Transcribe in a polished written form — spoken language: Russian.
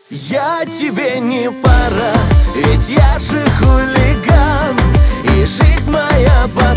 Я тебе не пара, ведь я же хулиган, и жизнь моя